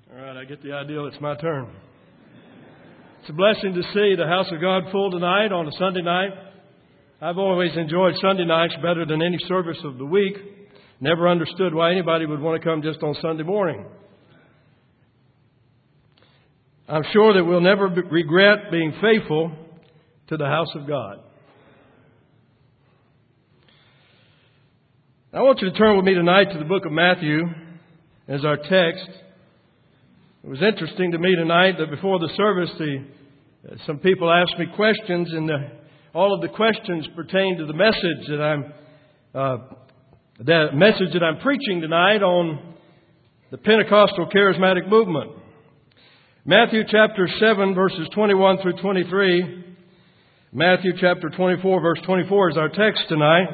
All right, I get the idea. It's my turn. It's a blessing to see the house of God full tonight on a Sunday night. I've always enjoyed Sunday nights better than any service of the week. Never understood why anybody would want to come just on Sunday morning. I'm sure that we'll never regret being faithful to the house of God. I want you to turn with me tonight to the book of Matthew as our text. It was interesting to me tonight that before the service, some people asked me questions, and all of the questions pertain to the message that I'm preaching tonight on the Pentecostal charismatic movement. Matthew chapter 7, verses 21 through 23. Matthew chapter 24, verse 24 is our text tonight.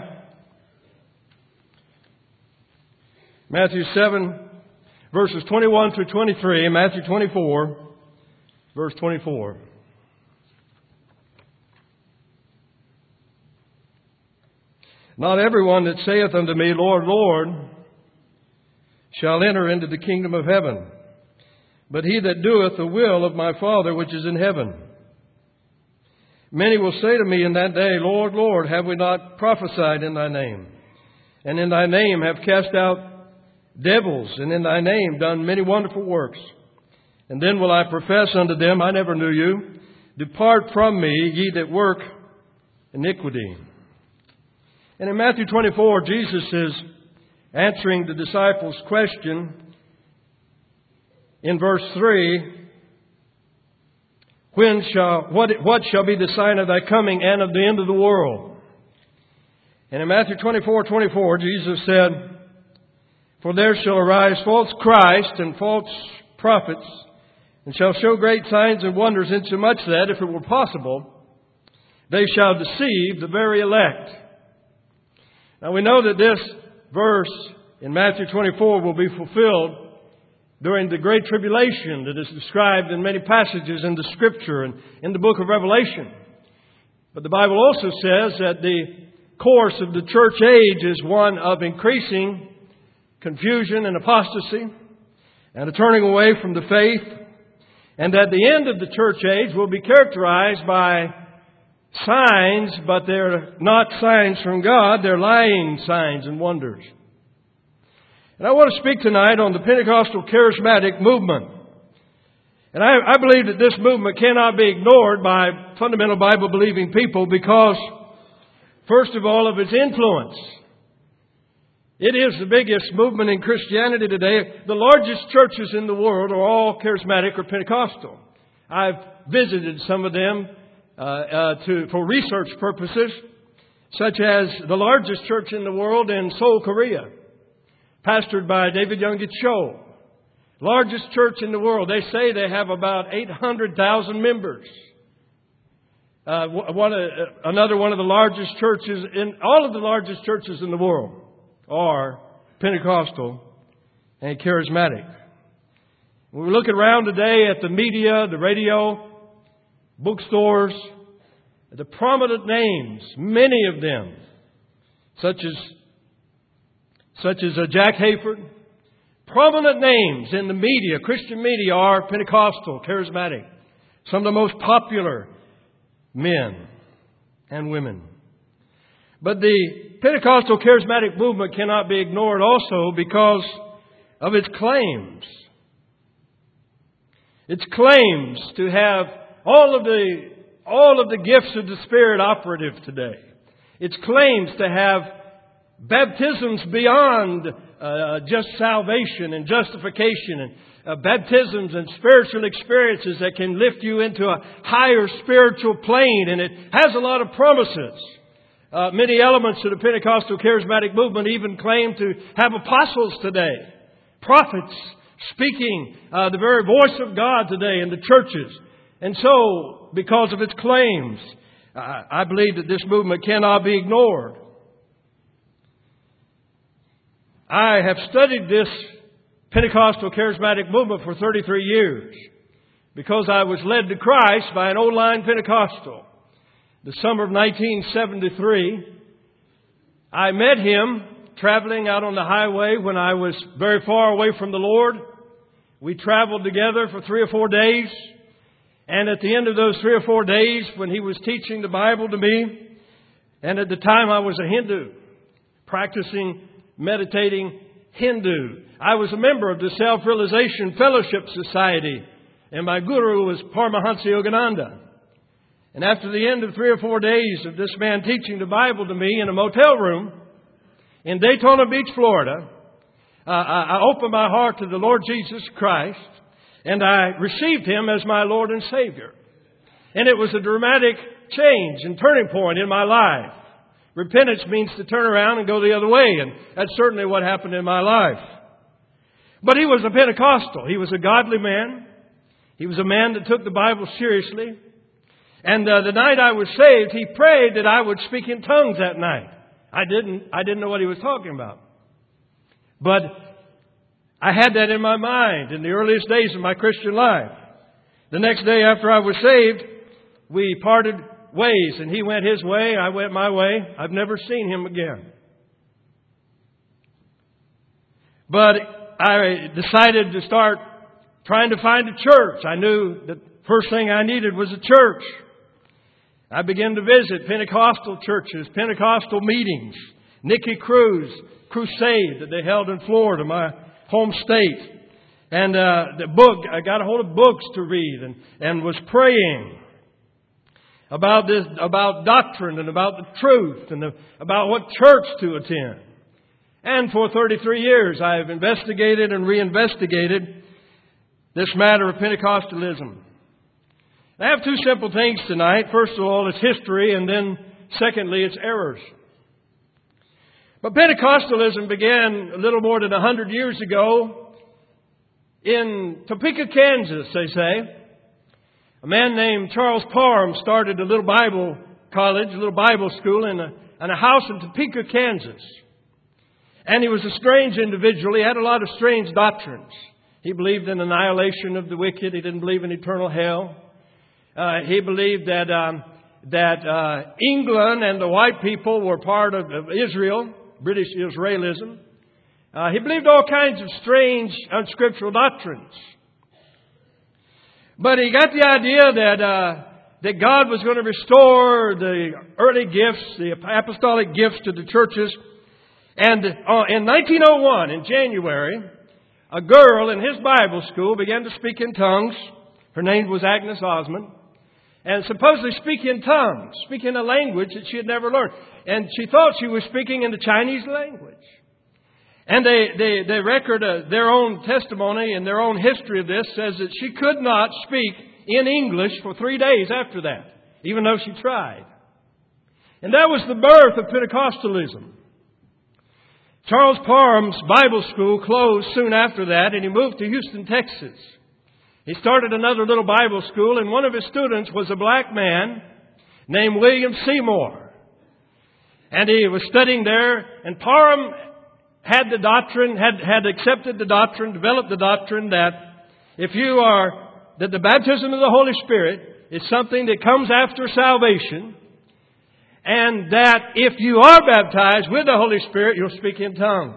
Matthew 7, verses 21 through 23, and Matthew 24, verse 24. Not everyone that saith unto me, Lord, Lord, shall enter into the kingdom of heaven, but he that doeth the will of my Father which is in heaven. Many will say to me in that day, Lord, Lord, have we not prophesied in thy name? And in thy name have cast out devils, and in thy name done many wonderful works. And then will I profess unto them, I never knew you. Depart from me, ye that work iniquity. And in Matthew 24, Jesus is answering the disciples' question in verse 3. What shall be the sign of thy coming and of the end of the world? And in Matthew 24:24, Jesus said, For there shall arise false Christ and false prophets, and shall show great signs and wonders, insomuch that, if it were possible, they shall deceive the very elect. Now we know that this verse in Matthew 24 will be fulfilled during the Great Tribulation that is described in many passages in the Scripture and in the book of Revelation. But the Bible also says that the course of the church age is one of increasing confusion and apostasy and a turning away from the faith, and that the end of the church age will be characterized by signs, but they're not signs from God, they're lying signs and wonders. And I want to speak tonight on the Pentecostal charismatic movement. And I believe that this movement cannot be ignored by fundamental Bible-believing people because, first of all, of its influence. It is the biggest movement in Christianity today. The largest churches in the world are all charismatic or Pentecostal. I've visited some of them for research purposes, such as the largest church in the world in Seoul, Korea, pastored by David Youngit Cho. Largest church in the world. They say they have about 800,000 members. Another one of the largest churches all of the largest churches in the world are Pentecostal and charismatic. When we look around today at the media, the radio, bookstores, the prominent names, many of them, such as Jack Hayford, prominent names in the media, Christian media, are Pentecostal, charismatic. Some of the most popular men and women. But the Pentecostal charismatic movement cannot be ignored also because of its claims. Its claims to have all of the gifts of the Spirit operative today. Its claims to have baptisms beyond just salvation and justification, and baptisms and spiritual experiences that can lift you into a higher spiritual plane. And it has a lot of promises. Many elements of the Pentecostal charismatic movement even claim to have apostles today, prophets speaking the very voice of God today in the churches. And so, because of its claims, I believe that this movement cannot be ignored. I have studied this Pentecostal charismatic movement for 33 years because I was led to Christ by an old-line Pentecostal. The summer of 1973, I met him traveling out on the highway when I was very far away from the Lord. We traveled together for 3 or 4 days. And at the end of those 3 or 4 days, when he was teaching the Bible to me, and at the time I was a Hindu, practicing, meditating Hindu. I was a member of the Self-Realization Fellowship Society, and my guru was Paramahansa Yogananda. And after the end of 3 or 4 days of this man teaching the Bible to me in a motel room in Daytona Beach, Florida, I opened my heart to the Lord Jesus Christ, and I received Him as my Lord and Savior. And it was a dramatic change and turning point in my life. Repentance means to turn around and go the other way, and that's certainly what happened in my life. But he was a Pentecostal. He was a godly man. He was a man that took the Bible seriously. And the night I was saved, he prayed that I would speak in tongues that night. I didn't know what he was talking about. But I had that in my mind in the earliest days of my Christian life. The next day after I was saved, we parted ways, and he went his way, I went my way. I've never seen him again. But I decided to start trying to find a church. I knew that the first thing I needed was a church. I began to visit Pentecostal churches, Pentecostal meetings, Nicky Cruz crusade that they held in Florida, my home state. And the book, I got a hold of books to read and was praying about this, about doctrine and about the truth and about what church to attend. And for 33 years I have investigated and reinvestigated this matter of Pentecostalism. I have 2 simple things tonight. First of all, it's history, and then secondly, it's errors. But Pentecostalism began a little more than 100 years ago in Topeka, Kansas, they say. A man named Charles Parham started a little Bible college, a little Bible school in a house in Topeka, Kansas. And he was a strange individual. He had a lot of strange doctrines. He believed in annihilation of the wicked. He didn't believe in eternal hell. He believed that England and the white people were part of Israel, British Israelism. He believed all kinds of strange, unscriptural doctrines. But he got the idea that God was going to restore the early gifts, the apostolic gifts to the churches. And in 1901, in January, a girl in his Bible school began to speak in tongues. Her name was Agnes Osmond. And supposedly speak in tongues, speak in a language that she had never learned. And she thought she was speaking in the Chinese language. And they record their own testimony and their own history of this says that she could not speak in English for 3 days after that, even though she tried. And that was the birth of Pentecostalism. Charles Parham's Bible school closed soon after that, and he moved to Houston, Texas. He started another little Bible school, and one of his students was a black man named William Seymour. And he was studying there, and Parham had the doctrine, had accepted the doctrine, developed the doctrine that that the baptism of the Holy Spirit is something that comes after salvation, and that if you are baptized with the Holy Spirit, you'll speak in tongues.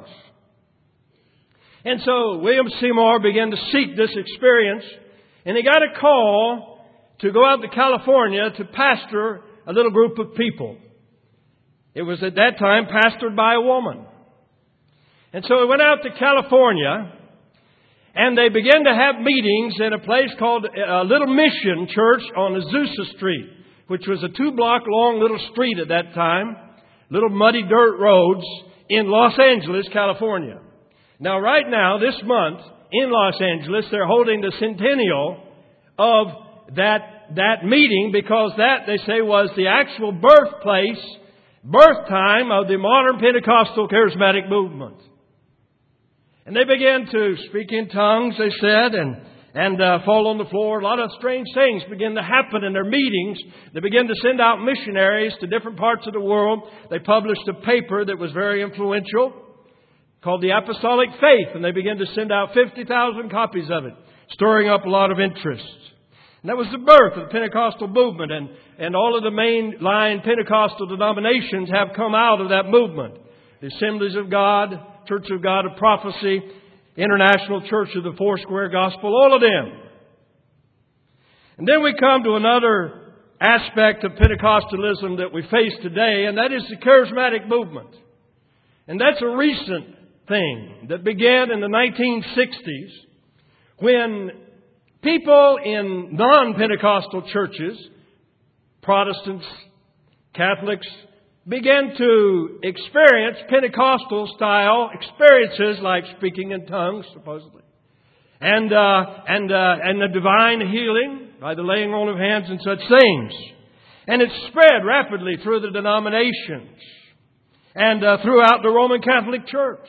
And so William Seymour began to seek this experience, and he got a call to go out to California to pastor a little group of people. It was at that time pastored by a woman. And so he went out to California, and they began to have meetings in a place called a Little Mission Church on Azusa Street, which was a 2-block long little street at that time, little muddy dirt roads in Los Angeles, California. Now, right now, this month, in Los Angeles, they're holding the centennial of that meeting because that, they say, was the actual birth time of the modern Pentecostal charismatic movement. And they began to speak in tongues, they said, and fall on the floor. A lot of strange things began to happen in their meetings. They began to send out missionaries to different parts of the world. They published a paper that was very influential, called The Apostolic Faith, and they began to send out 50,000 copies of it, stirring up a lot of interest. And that was the birth of the Pentecostal movement, and all of the mainline Pentecostal denominations have come out of that movement. The Assemblies of God, Church of God of Prophecy, International Church of the Foursquare Gospel, all of them. And then we come to another aspect of Pentecostalism that we face today, and that is the charismatic movement. And that's a recent thing that began in the 1960s when people in non-Pentecostal churches, Protestants, Catholics, began to experience Pentecostal-style experiences like speaking in tongues, supposedly, and the divine healing by the laying on of hands and such things. And it spread rapidly through the denominations and throughout the Roman Catholic Church.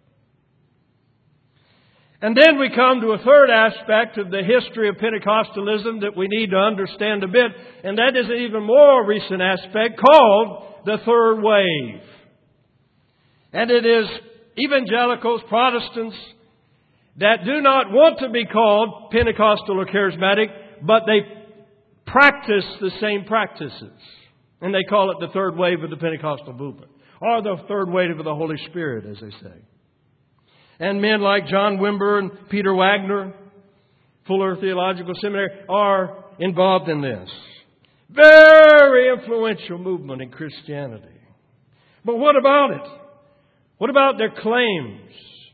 And then we come to a third aspect of the history of Pentecostalism that we need to understand a bit, and that is an even more recent aspect called the third wave. And it is evangelicals, Protestants, that do not want to be called Pentecostal or charismatic, but they practice the same practices. And they call it the third wave of the Pentecostal movement, or the third wave of the Holy Spirit, as they say. And men like John Wimber and Peter Wagner, Fuller Theological Seminary, are involved in this. Very influential movement in Christianity. But what about it? What about their claims?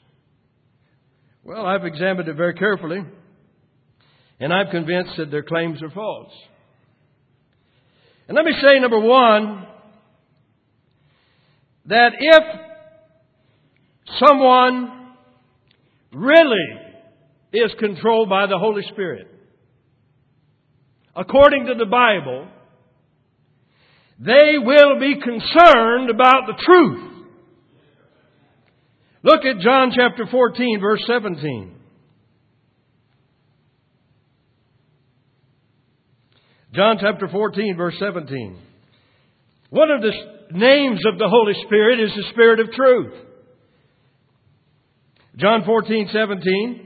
Well, I've examined it very carefully, and I'm convinced that their claims are false. And let me say, number one, that if someone really is controlled by the Holy Spirit, according to the Bible, they will be concerned about the truth. Look at John chapter 14, verse 17. John chapter 14, verse 17. One of the names of the Holy Spirit is the Spirit of truth. John 14, 17.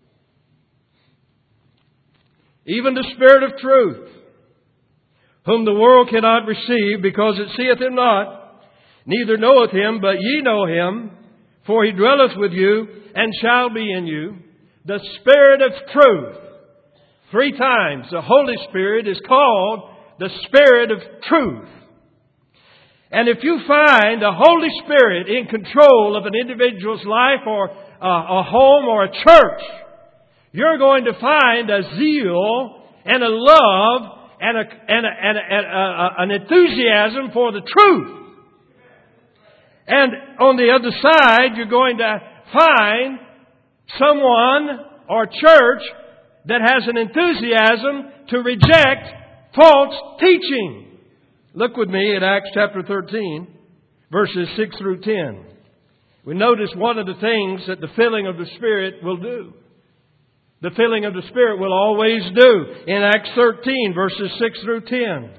Even the Spirit of truth, whom the world cannot receive, because it seeth him not, neither knoweth him, but ye know him, for he dwelleth with you, and shall be in you. The Spirit of truth. 3 times the Holy Spirit is called the Spirit of truth. And if you find the Holy Spirit in control of an individual's life or a home or a church, you're going to find a zeal and a love and an enthusiasm for the truth. And on the other side, you're going to find someone or church that has an enthusiasm to reject false teaching. Look with me at Acts chapter 13, verses 6 through 10. We notice one of the things that the filling of the Spirit will do. The filling of the Spirit will always do. In Acts 13, verses 6 through 10.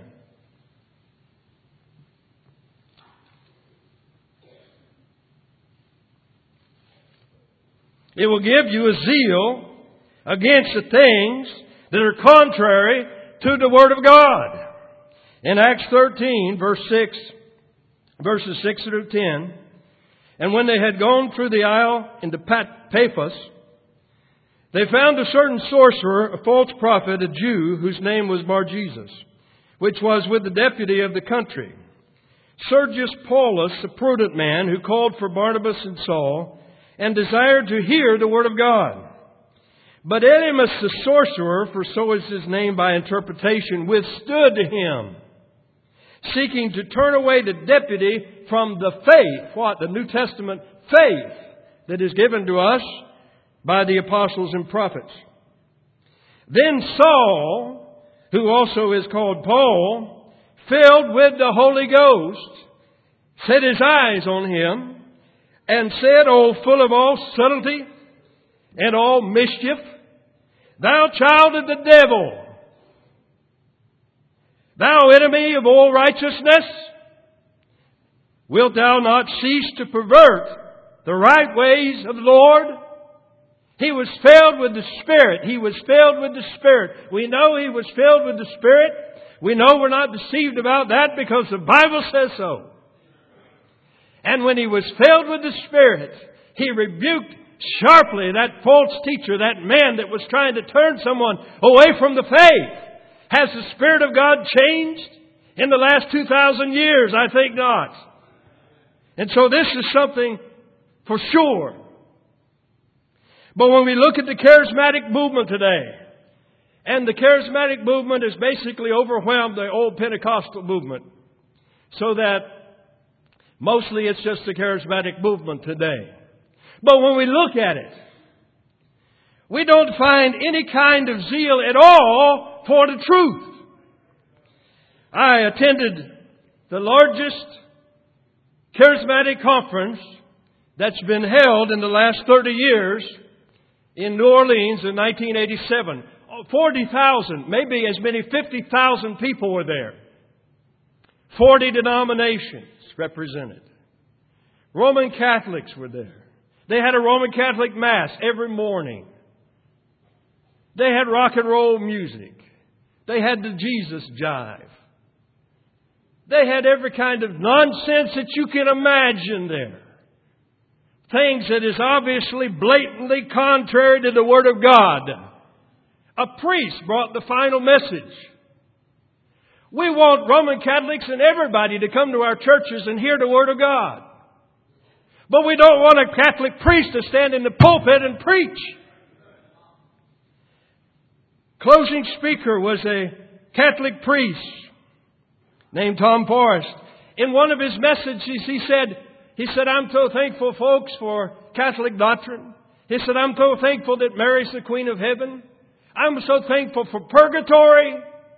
It will give you a zeal against the things that are contrary to the Word of God. In Acts 13, verses 6 through 10, and when they had gone through the isle into Paphos, they found a certain sorcerer, a false prophet, a Jew, whose name was Bar-Jesus, which was with the deputy of the country, Sergius Paulus, a prudent man, who called for Barnabas and Saul, and desired to hear the word of God. But Elymas the sorcerer, for so is his name by interpretation, withstood him, seeking to turn away the deputy from the faith, the New Testament faith that is given to us by the apostles and prophets. Then Saul, who also is called Paul, filled with the Holy Ghost, set his eyes on him, and said, O full of all subtlety and all mischief, thou child of the devil, thou enemy of all righteousness, wilt thou not cease to pervert the right ways of the Lord? He was filled with the Spirit. He was filled with the Spirit. We know he was filled with the Spirit. We know we're not deceived about that because the Bible says so. And when he was filled with the Spirit, he rebuked sharply that false teacher, that man that was trying to turn someone away from the faith. Has the Spirit of God changed in the last 2,000 years? I think not. And so this is something for sure. But when we look at the charismatic movement today, and the charismatic movement has basically overwhelmed the old Pentecostal movement, so that mostly it's just the charismatic movement today. But when we look at it, we don't find any kind of zeal at all for the truth. I attended the largest charismatic conference that's been held in the last 30 years in New Orleans in 1987. 40,000, maybe as many 50,000 people were there. 40 denominations represented. Roman Catholics were there. They had a Roman Catholic Mass every morning. They had rock and roll music. They had the Jesus jive. They had every kind of nonsense that you can imagine there. Things that is obviously blatantly contrary to the Word of God. A priest brought the final message. We want Roman Catholics and everybody to come to our churches and hear the Word of God. But we don't want a Catholic priest to stand in the pulpit and preach. Closing speaker was a Catholic priest named Tom Forrest. In one of his messages, he said, I'm so thankful, folks, for Catholic doctrine. He said, I'm so thankful that Mary's the Queen of Heaven. I'm so thankful for purgatory.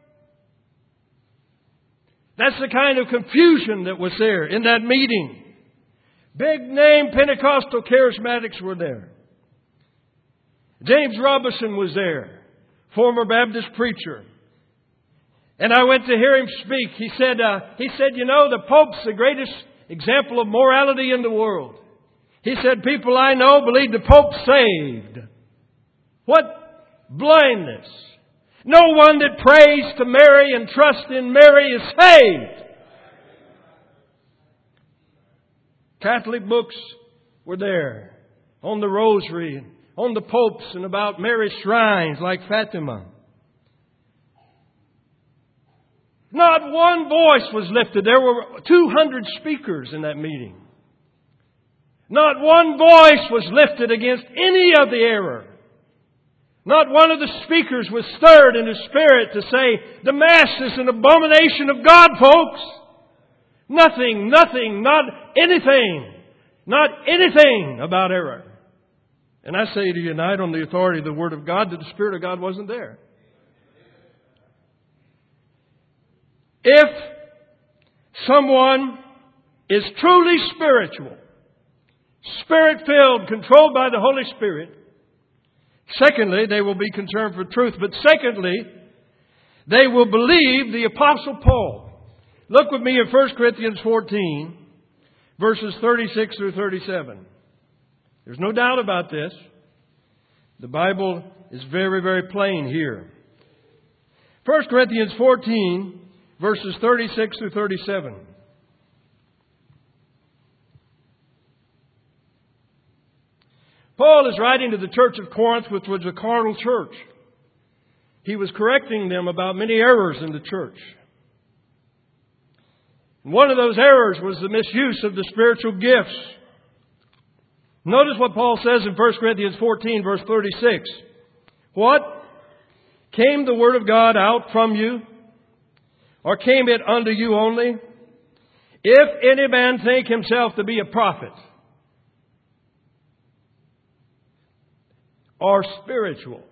That's the kind of confusion that was there in that meeting. Big name Pentecostal charismatics were there. James Robison was there, former Baptist preacher. And I went to hear him speak. He said, you know, the Pope's the greatest example of morality in the world. He said, people I know believe the Pope's saved. What blindness. No one that prays to Mary and trusts in Mary is saved. Catholic books were there on the rosary, on the popes, and about Mary's shrines like Fatima. Not one voice was lifted. There were 200 speakers in that meeting. Not one voice was lifted against any of the error. Not one of the speakers was stirred in his spirit to say, the Mass is an abomination of God, folks. Nothing, not anything about error. And I say to you tonight on the authority of the Word of God that the Spirit of God wasn't there. If someone is truly spiritual, Spirit-filled, controlled by the Holy Spirit, secondly, they will be concerned for truth. But secondly, they will believe the Apostle Paul. Look with me at 1 Corinthians 14, verses 36 through 37. There's no doubt about this. The Bible is very, very plain here. 1 Corinthians 14, verses 36 through 37. Paul is writing to the church of Corinth, which was a carnal church. He was correcting them about many errors in the church. And one of those errors was the misuse of the spiritual gifts. Notice what Paul says in 1 Corinthians 14, verse 36. What? Came the word of God out from you? Or came it unto you only? If any man think himself to be a prophet, or spiritual.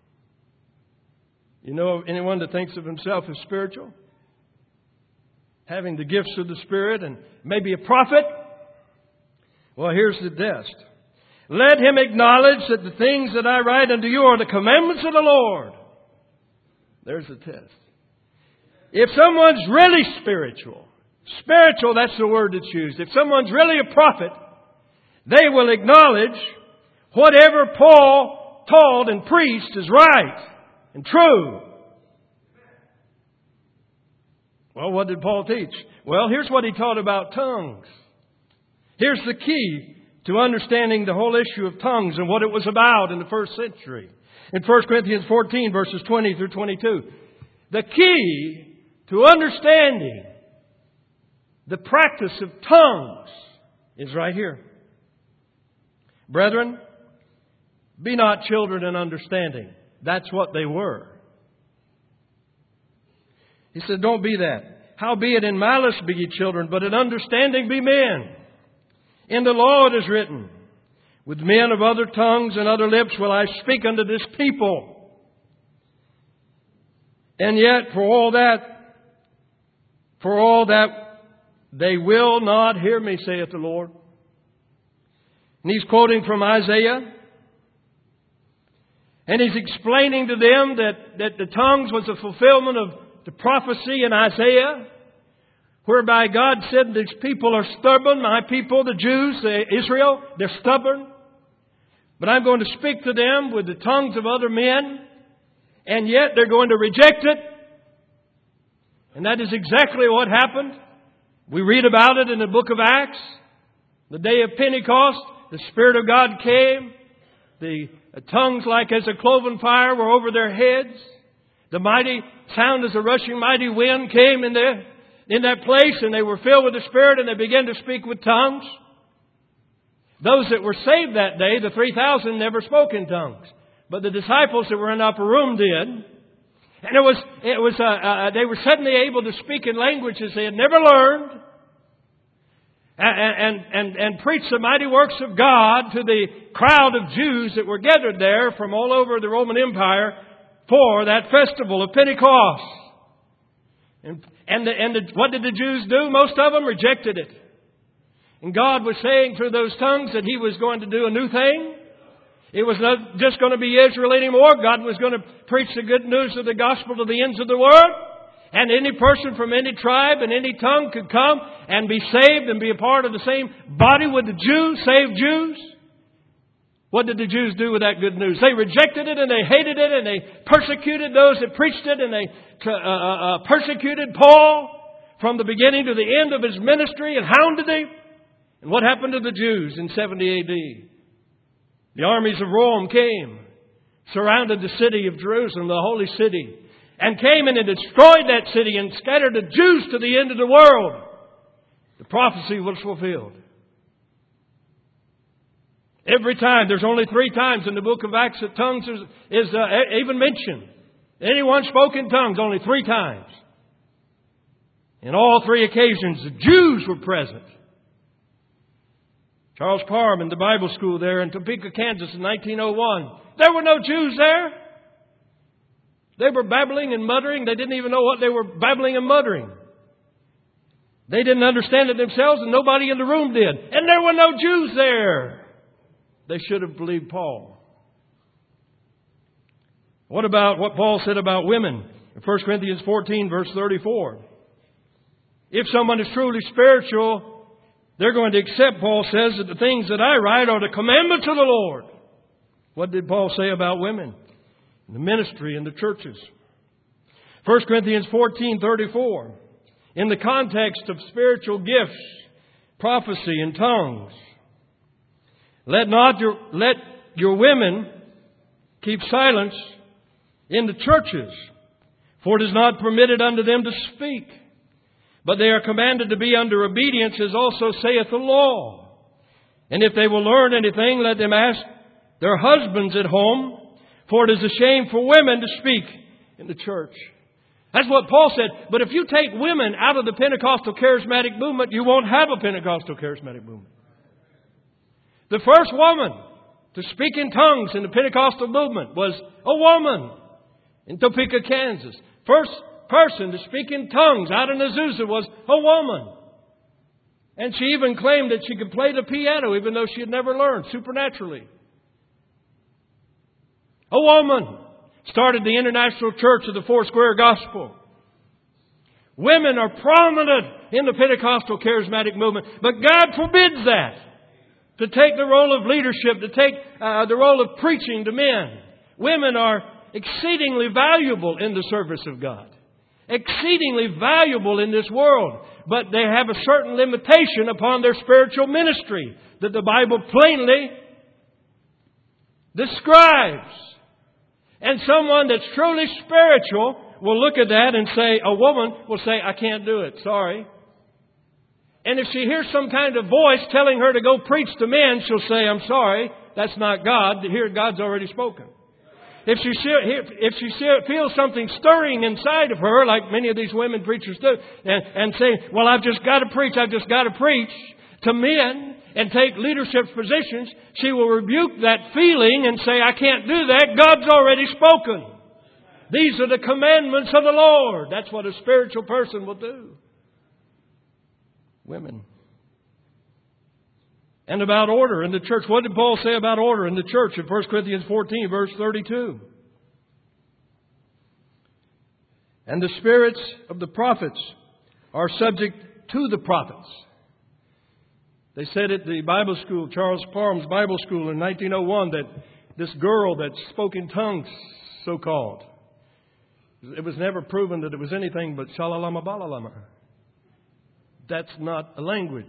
You know of anyone that thinks of himself as spiritual? Having the gifts of the Spirit and maybe a prophet? Well, here's the test. Let him acknowledge that the things that I write unto you are the commandments of the Lord. There's the test. If someone's really spiritual, that's the word that's used. If someone's really a prophet, they will acknowledge whatever Paul taught and preached is right and true. Well, what did Paul teach? Well, here's what he taught about tongues. Here's the key to understanding the whole issue of tongues and what it was about in the first century. In 1 Corinthians 14, verses 20 through 22. The key to understanding the practice of tongues is right here. Brethren, be not children in understanding. That's what they were. He said, don't be that. Howbeit in malice be ye children, but in understanding be men. In the law it is written, with men of other tongues and other lips will I speak unto this people. And yet for all that they will not hear me, saith the Lord. And he's quoting from Isaiah. And he's explaining to them that the tongues was a fulfillment of the prophecy in Isaiah, whereby God said, these people are stubborn. My people, the Jews, Israel, they're stubborn. But I'm going to speak to them with the tongues of other men. And yet they're going to reject it. And that is exactly what happened. We read about it in the book of Acts. The day of Pentecost, the Spirit of God came. The tongues like as a cloven fire were over their heads. The mighty sound as a rushing mighty wind came in that place, and they were filled with the Spirit, and they began to speak with tongues. Those that were saved that day, the 3,000, never spoke in tongues. But the disciples that were in the upper room did. And they were suddenly able to speak in languages they had never learned. And preach the mighty works of God to the crowd of Jews that were gathered there from all over the Roman Empire for that festival of Pentecost. What did the Jews do? Most of them rejected it. And God was saying through those tongues that He was going to do a new thing. It was not just going to be Israel anymore. God was going to preach the good news of the gospel to the ends of the world. And any person from any tribe and any tongue could come and be saved and be a part of the same body with the Jews, saved Jews. What did the Jews do with that good news? They rejected it and they hated it and they persecuted those that preached it, and they persecuted Paul from the beginning to the end of his ministry and hounded him. And what happened to the Jews in 70 A.D.? The armies of Rome came, surrounded the city of Jerusalem, the holy city, and came in and destroyed that city and scattered the Jews to the end of the world. The prophecy was fulfilled. Every time, there's only 3 times in the book of Acts that tongues is even mentioned. Anyone spoke in tongues only 3 times. In all 3 occasions, the Jews were present. Charles Parham in the Bible school there in Topeka, Kansas in 1901. There were no Jews there. They were babbling and muttering. They didn't even know what they were babbling and muttering. They didn't understand it themselves, and nobody in the room did. And there were no Jews there. They should have believed Paul. What about what Paul said about women? In 1 Corinthians 14, verse 34. If someone is truly spiritual, they're going to accept, Paul says, that the things that I write are the commandments of the Lord. What did Paul say about women? In the ministry in the churches. 1 Corinthians 14:34. In the context of spiritual gifts, prophecy and tongues. Let your women keep silence in the churches, for it is not permitted unto them to speak. But they are commanded to be under obedience, as also saith the law. And if they will learn anything, let them ask their husbands at home, for it is a shame for women to speak in the church. That's what Paul said. But if you take women out of the Pentecostal charismatic movement, you won't have a Pentecostal charismatic movement. The first woman to speak in tongues in the Pentecostal movement was a woman in Topeka, Kansas. First person to speak in tongues out in Azusa was a woman. And she even claimed that she could play the piano even though she had never learned supernaturally. A woman started the International Church of the Four Square Gospel. Women are prominent in the Pentecostal charismatic movement, but God forbids that. To take the role of leadership, to take the role of preaching to men. Women are exceedingly valuable in the service of God. Exceedingly valuable in this world. But they have a certain limitation upon their spiritual ministry. that the Bible plainly describes. And someone that's truly spiritual will look at that and say, a woman will say, I can't do it, sorry. And if she hears some kind of voice telling her to go preach to men, she'll say, I'm sorry, that's not God. Here, God's already spoken. If she feels something stirring inside of her, like many of these women preachers do, and say, well, I've just got to preach to men and take leadership positions, she will rebuke that feeling and say, I can't do that. God's already spoken. These are the commandments of the Lord. That's what a spiritual person will do. Women. And about order in the church. What did Paul say about order in the church in 1 Corinthians 14, verse 32? And the spirits of the prophets are subject to the prophets. They said at the Bible school, Charles Parham's Bible school in 1901, that this girl that spoke in tongues, so-called, it was never proven that it was anything but shalalama balalama. That's not a language.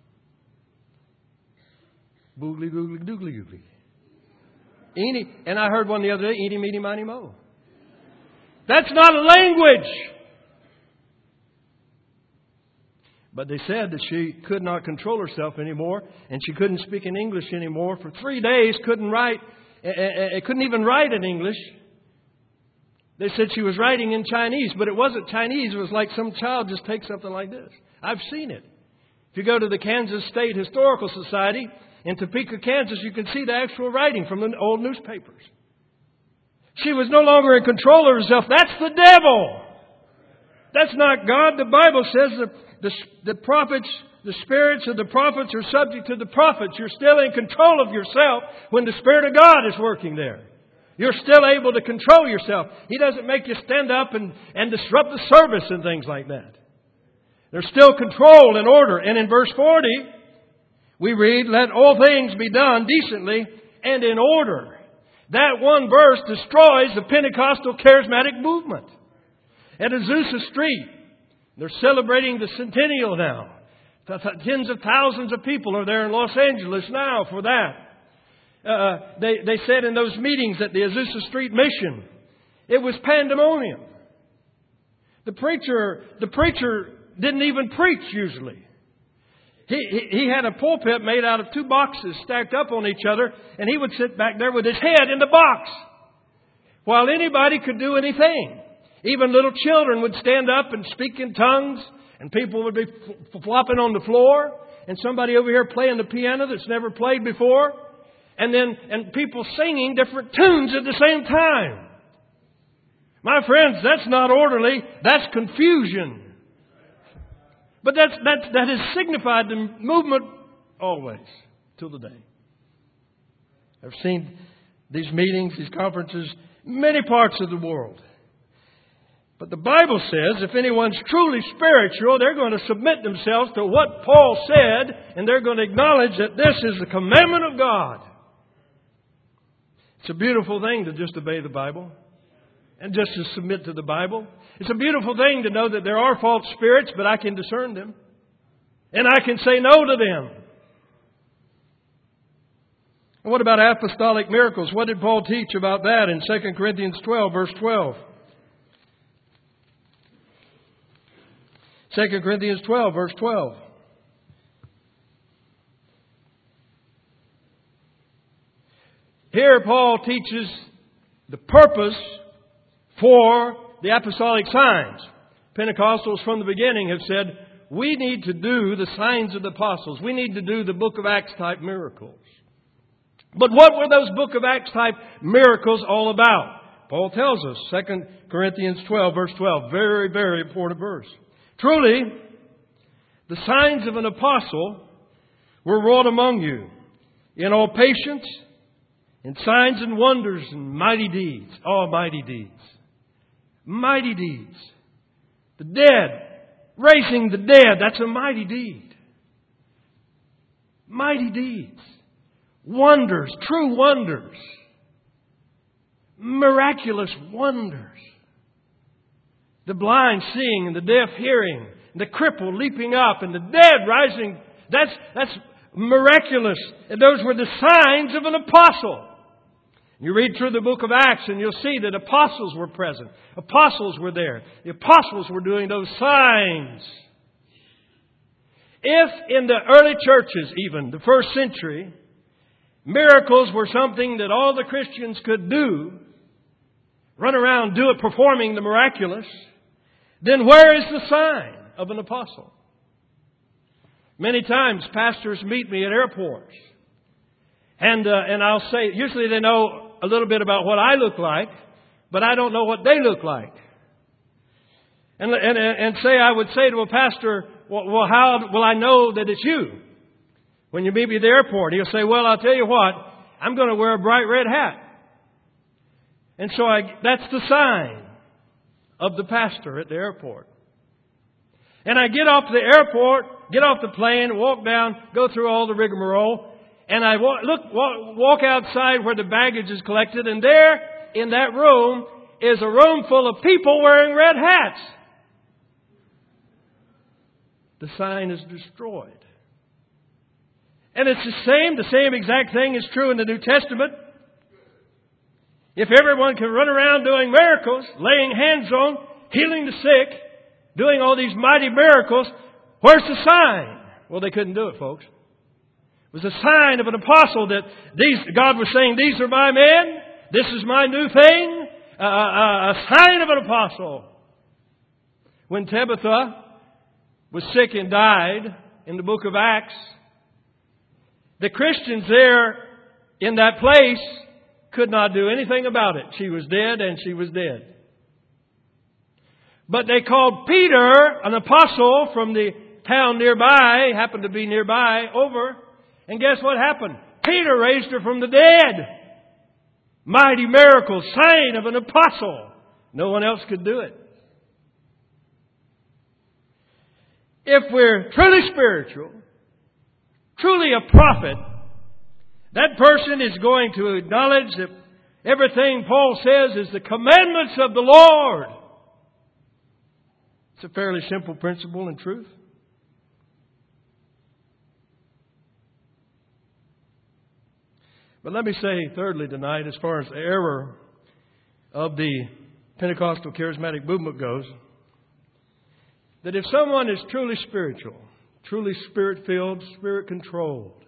Boogly, googly, doogly, googly. Eeny, and I heard one the other day, eeny, meeny, miny, mo. That's not a language. But they said that she could not control herself anymore, and she couldn't speak in English anymore. For 3 days, couldn't even write in English. They said she was writing in Chinese, but it wasn't Chinese. It was like some child just takes something like this. I've seen it. If you go to the Kansas State Historical Society in Topeka, Kansas, you can see the actual writing from the old newspapers. She was no longer in control of herself. That's the devil. That's not God. The Bible says that the prophets, the spirits of the prophets are subject to the prophets. You're still in control of yourself when the Spirit of God is working there. You're still able to control yourself. He doesn't make you stand up and disrupt the service and things like that. There's still control and order. And in verse 40, we read, let all things be done decently and in order. That one verse destroys the Pentecostal charismatic movement. At Azusa Street, they're celebrating the centennial now. Tens of thousands of people are there in Los Angeles now for that. They said in those meetings at the Azusa Street Mission, it was pandemonium. The preacher didn't even preach usually. He had a pulpit made out of 2 boxes stacked up on each other, and he would sit back there with his head in the box while anybody could do anything. Even little children would stand up and speak in tongues, and people would be flopping on the floor, and somebody over here playing the piano that's never played before, and people singing different tunes at the same time. My friends, that's not orderly. That's confusion. But that has signified the movement always, till the day. I've seen these meetings, these conferences, many parts of the world. But the Bible says if anyone's truly spiritual, they're going to submit themselves to what Paul said, and they're going to acknowledge that this is the commandment of God. It's a beautiful thing to just obey the Bible and just to submit to the Bible. It's a beautiful thing to know that there are false spirits, but I can discern them. And I can say no to them. And what about apostolic miracles? What did Paul teach about that in 2 Corinthians 12, verse 12? 2 Corinthians 12, verse 12. Here Paul teaches the purpose for the apostolic signs. Pentecostals from the beginning have said, we need to do the signs of the apostles. We need to do the book of Acts type miracles. But what were those book of Acts type miracles all about? Paul tells us, 2 Corinthians 12, verse 12. Very, very important verse. Truly, the signs of an apostle were wrought among you in all patience, in signs and wonders and mighty deeds. All mighty deeds. Mighty deeds. The dead. Raising the dead. That's a mighty deed. Mighty deeds. Wonders. True wonders. Miraculous wonders. The blind seeing and the deaf hearing. And the crippled leaping up and the dead rising. That's miraculous. Those were the signs of an apostle. You read through the book of Acts and you'll see that apostles were present. Apostles were there. The apostles were doing those signs. If in the early churches, even the first century, miracles were something that all the Christians could do, run around performing the miraculous, then where is the sign of an apostle? Many times pastors meet me at airports. And I'll say, usually they know a little bit about what I look like, but I don't know what they look like. And I would say to a pastor, well, how will I know that it's you? When you meet me at the airport, he'll say, well, I'll tell you what, I'm going to wear a bright red hat. And so that's the sign of the pastor at the airport. And I get off the airport, get off the plane, walk down, go through all the rigmarole, and I walk outside where the baggage is collected, and there in that room is a room full of people wearing red hats. The sign is destroyed. And it's the same exact thing is true in the New Testament. If everyone can run around doing miracles, laying hands on, healing the sick, doing all these mighty miracles, where's the sign? Well, they couldn't do it, folks. It was a sign of an apostle that God was saying, these are my men, this is my new thing, a sign of an apostle. When Tabitha was sick and died in the book of Acts, the Christians there in that place could not do anything about it. She was dead and she was dead. But they called Peter, an apostle from the town nearby, happened to be nearby, over. And guess what happened? Peter raised her from the dead. Mighty miracle, sign of an apostle. No one else could do it. If we're truly spiritual, truly a prophet, that person is going to acknowledge that everything Paul says is the commandments of the Lord. It's a fairly simple principle and truth. But let me say thirdly tonight, as far as the error of the Pentecostal charismatic movement goes, that if someone is truly spiritual, truly spirit-filled, spirit-controlled,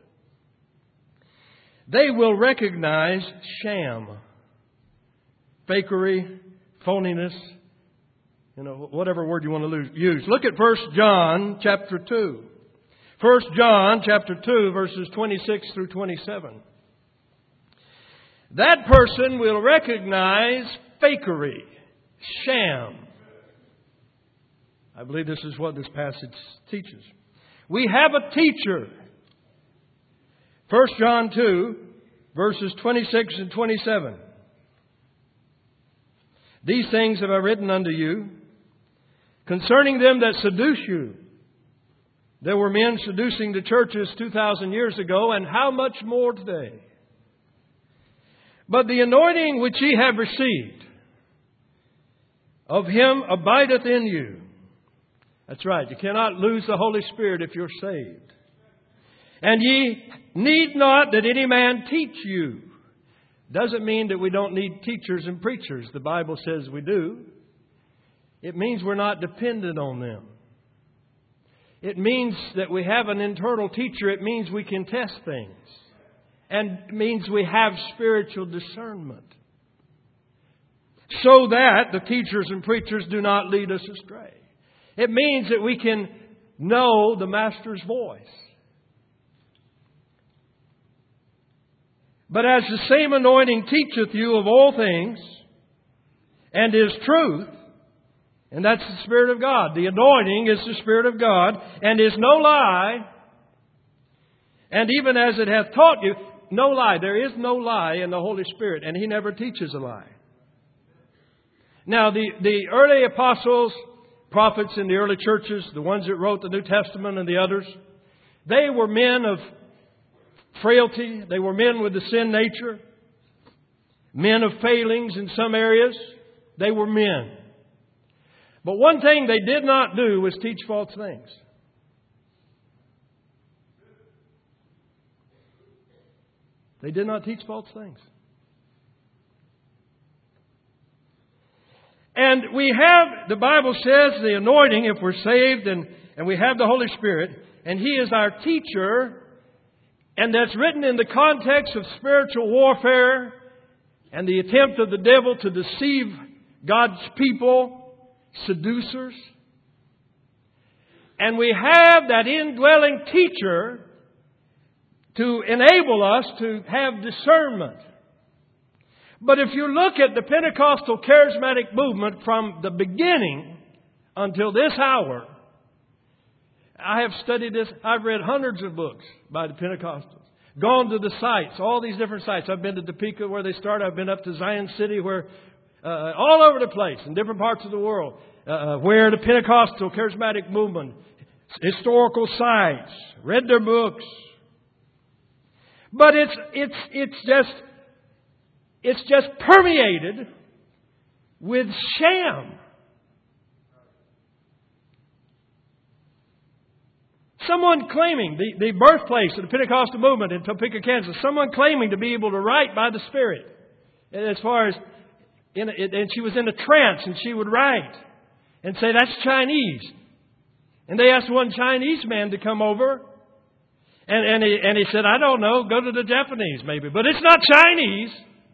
they will recognize sham, fakery, phoniness, whatever word you want to use. Look at 1 John chapter 2. 1 John chapter 2, verses 26 through 27. That person will recognize fakery, sham. I believe this is what this passage teaches. We have a teacher. 1 John 2, verses 26 and 27. These things have I written unto you concerning them that seduce you. There were men seducing the churches 2,000 years ago, and how much more today? But the anointing which ye have received of Him abideth in you. That's right. You cannot lose the Holy Spirit if you're saved. And ye need not that any man teach you. Doesn't mean that we don't need teachers and preachers. The Bible says we do. It means we're not dependent on them. It means that we have an internal teacher. It means we can test things. And it means we have spiritual discernment. So that the teachers and preachers do not lead us astray. It means that we can know the Master's voice. But as the same anointing teacheth you of all things, and is truth, and that's the Spirit of God. The anointing is the Spirit of God, and is no lie. And even as it hath taught you, no lie. There is no lie in the Holy Spirit, and He never teaches a lie. Now, the early apostles, prophets in the early churches, the ones that wrote the New Testament and the others, they were men of frailty. They were men with the sin nature. Men of failings in some areas. They were men. But one thing they did not do was teach false things. They did not teach false things. And we have, the Bible says, the anointing if we're saved, and we have the Holy Spirit, and He is our teacher, and that's written in the context of spiritual warfare and the attempt of the devil to deceive God's people, seducers. And we have that indwelling teacher to enable us to have discernment. But if you look at the Pentecostal charismatic movement from the beginning until this hour, I have studied this. I've read hundreds of books by the Pentecostals. Gone to the sites, all these different sites. I've been to Topeka where they started. I've been up to Zion City where all over the place in different parts of the world where the Pentecostal charismatic movement, historical sites, read their books. But it's just permeated with sham. Someone claiming, the birthplace of the Pentecostal movement in Topeka, Kansas, someone claiming to be able to write by the Spirit. As far as, and she was in a trance and she would write and say, that's Chinese. And they asked one Chinese man to come over. And he said, I don't know, go to the Japanese maybe. But it's not Chinese.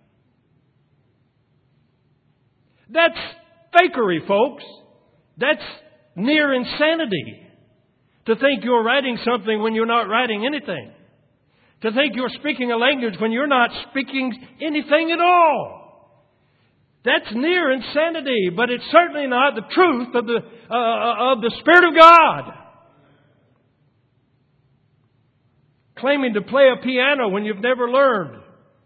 That's fakery, folks. That's near insanity. To think you're writing something when you're not writing anything. To think you're speaking a language when you're not speaking anything at all. That's near insanity, but it's certainly not the truth of the Spirit of God. Claiming to play a piano when you've never learned.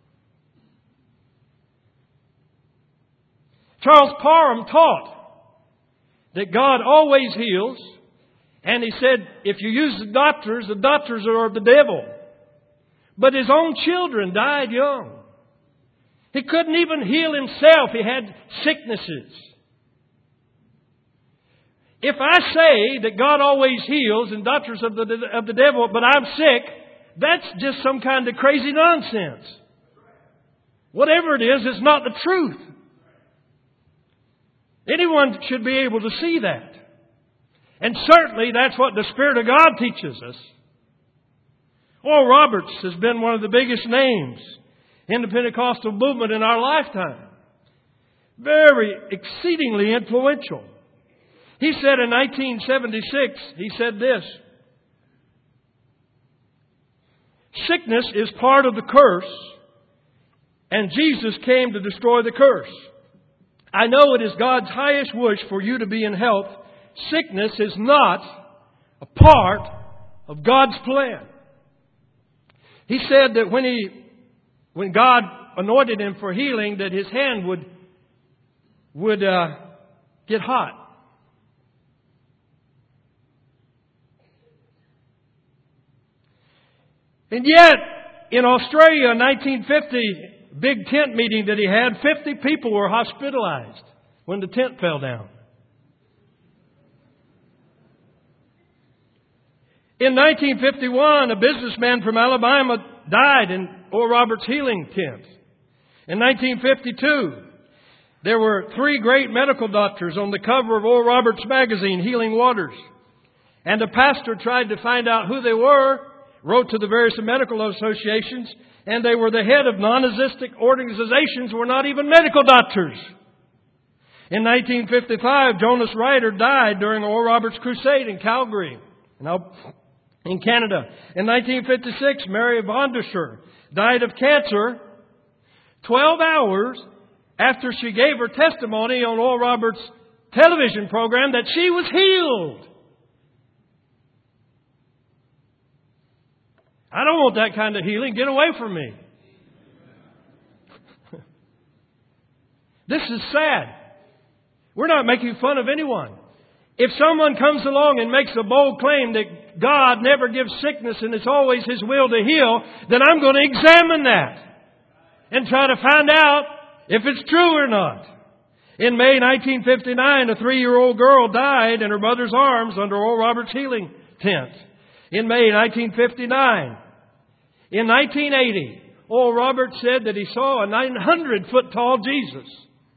Charles Parham taught that God always heals. And he said, if you use the doctors are of the devil. But his own children died young. He couldn't even heal himself. He had sicknesses. If I say that God always heals and doctors of the devil, but I'm sick, that's just some kind of crazy nonsense. Whatever it is, it's not the truth. Anyone should be able to see that. And certainly that's what the Spirit of God teaches us. Oral Roberts has been one of the biggest names in the Pentecostal movement in our lifetime. Very exceedingly influential. He said in 1976, he said this, sickness is part of the curse, and Jesus came to destroy the curse. I know it is God's highest wish for you to be in health. Sickness is not a part of God's plan. He said that when God anointed him for healing, that his hand would get hot. And yet, in Australia in 1950, big tent meeting that he had, 50 people were hospitalized when the tent fell down. In 1951, a businessman from Alabama died in Oral Roberts' healing tent. In 1952, there were 3 great medical doctors on the cover of Oral Roberts magazine, Healing Waters. And the pastor tried to find out who they were, wrote to the various medical associations, and they were the head of non-existent organizations, were not even medical doctors. In 1955, Jonas Ryder died during Oral Roberts' crusade in Calgary, in Canada. In 1956, Mary Vonderser died of cancer 12 hours after she gave her testimony on Oral Roberts' television program that she was healed. I don't want that kind of healing. Get away from me. This is sad. We're not making fun of anyone. If someone comes along and makes a bold claim that God never gives sickness and it's always His will to heal, then I'm going to examine that and try to find out if it's true or not. In May 1959, a 3-year-old girl died in her mother's arms under Oral Roberts' healing tent. In May 1959. In 1980, Oral Roberts said that he saw a 900-foot tall Jesus.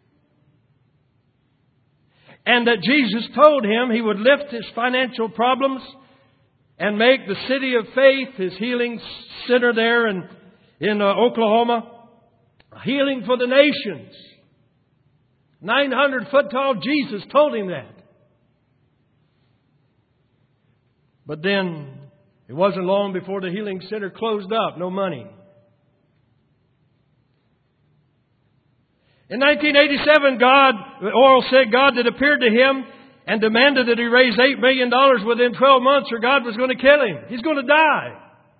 And that Jesus told him He would lift his financial problems and make the City of Faith, his healing center there in Oklahoma, healing for the nations. 900-foot tall Jesus told him that. But then it wasn't long before the healing center closed up. No money. In 1987, Oral said God had appeared to him and demanded that he raise $8 million within 12 months or God was going to kill him. He's going to die.